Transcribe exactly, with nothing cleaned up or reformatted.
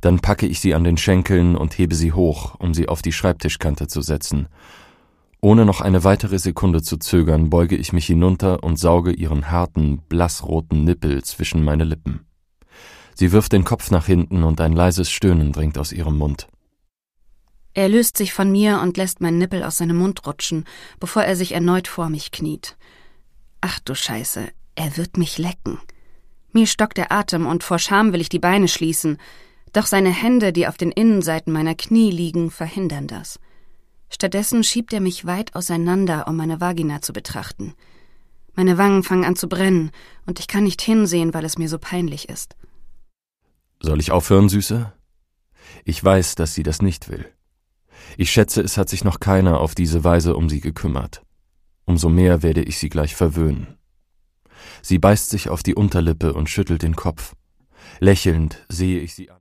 Dann packe ich sie an den Schenkeln und hebe sie hoch, um sie auf die Schreibtischkante zu setzen. Ohne noch eine weitere Sekunde zu zögern, beuge ich mich hinunter und sauge ihren harten, blassroten Nippel zwischen meine Lippen. Sie wirft den Kopf nach hinten und ein leises Stöhnen dringt aus ihrem Mund. Er löst sich von mir und lässt meinen Nippel aus seinem Mund rutschen, bevor er sich erneut vor mich kniet. Ach du Scheiße, er wird mich lecken. Mir stockt der Atem und vor Scham will ich die Beine schließen, doch seine Hände, die auf den Innenseiten meiner Knie liegen, verhindern das. Stattdessen schiebt er mich weit auseinander, um meine Vagina zu betrachten. Meine Wangen fangen an zu brennen und ich kann nicht hinsehen, weil es mir so peinlich ist. Soll ich aufhören, Süße? Ich weiß, dass sie das nicht will. Ich schätze, es hat sich noch keiner auf diese Weise um sie gekümmert. Umso mehr werde ich sie gleich verwöhnen. Sie beißt sich auf die Unterlippe und schüttelt den Kopf. Lächelnd sehe ich sie an.